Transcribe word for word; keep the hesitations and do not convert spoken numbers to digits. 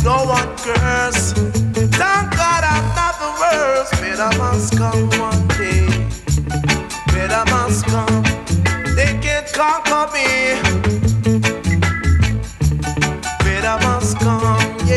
no one curse. Thank God I'm not the worst. Better must come one day. Better must come. They can't conquer me.